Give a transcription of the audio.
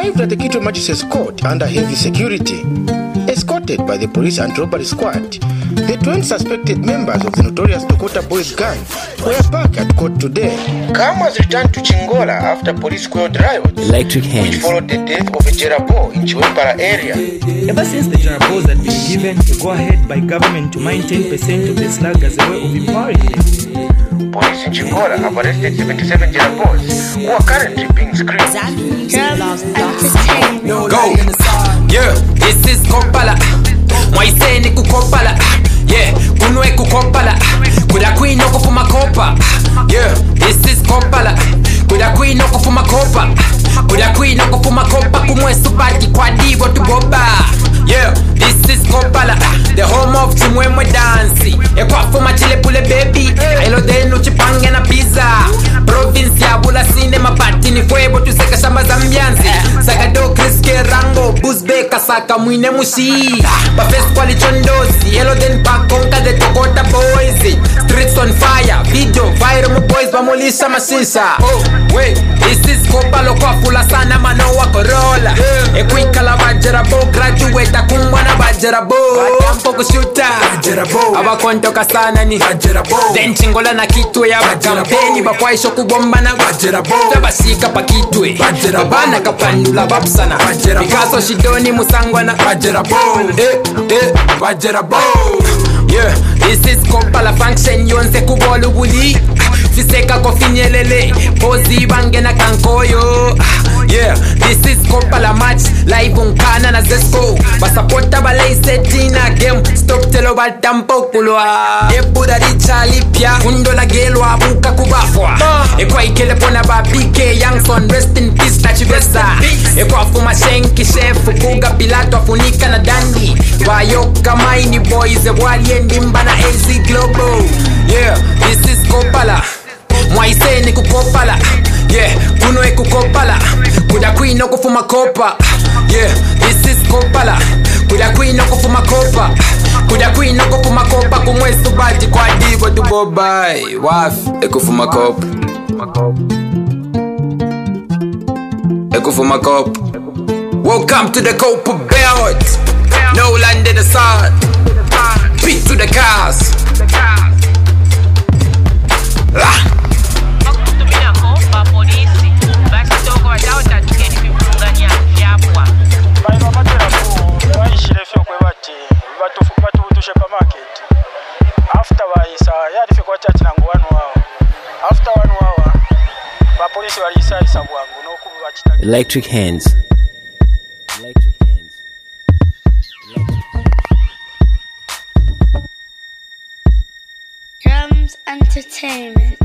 arrived at the Kitwe Magistrates Court under heavy security. Escorted by the police anti-robbery squad, the 20 suspected members of the notorious Dokota Boys gang were back at court today. Kam has returned to Chingola after police quelled riots, Electric Hands, which followed the death of a Jerabo in Chiwepara area. Ever since the Jerabos had been given the go-ahead by government to mine 10% of the slag as a way of empowering them, police in Chingola have arrested 77 Jerabos who are currently being screened. Go! Yeah, this is Kopala. Mwaiseni kukopala. Yeah, kunwe kukopala. Kuda kwino kufuma kopa. Yeah, this is Kopala. Kuda kwino kufuma kopa. Kuda kwino kufuma kopa. Kumwe subati kwa divo tuboba. Yeah, this is Kopala, the home of Chimwemwe Dansi. Ekwafuma chile pule baby. Ailo denu chipange na pizza. Province ya bula sine mapati ni fuebo tuseka shamba za mbianzi. Sagado kriske rango buzbeka saka mwine mushi. Bafes kwa lichondozi. Ailo den pakonka de Dokota Boys. Streets on fire, video viral mu boys bamulisha mashisha. Oh, wait, this is Kopalo kwa fula sana manoa Corolla. Ekwikala Jerabo graduate kumbwa na Jerabo. Bakampo kushuta Jerabo. Abakontoka sana ni Jerabo. Then Chingola na Kitwe ya kampeni bakwaisho kubomba na Jerabo. Tabasika pa Kitwe babana kapandula babsana Picasso shidoni musangwa na Jerabo. Jerabo. Yeah, this is Kopala function yonse kubolu buli. Fiseka kofinyelele Bozi bange na kankoyo. Yeah, this is Kopala match live unkana na Zesco. Basapota balay setina game stop telo baltampo kulwa. Ebuda richa lipya undo la gelo abuka kubafwa. Ekwa ikele pona babike Youngson rest in peace tachibesa. Ekwa fuma shenki chef kuga pilato afunika na dandi. Wayoka maini boys wali endimba na AZ Global. Yeah, this is Kopala. Mwaiseni kukopala. Yeah, kunwe kukopala. Kuda kwino kufuma kopa. Yeah, this is Kopala. Kuda kwino kufuma kopa. Kuda kwino kufuma kopa. Kumwe subati kwa divo tubobai. Waf, ekufuma kopa. Ekufuma kopa. Welcome to the Copper Belt. No land in the sun. Beat to the cars. Electric Hands. Drums Entertainment.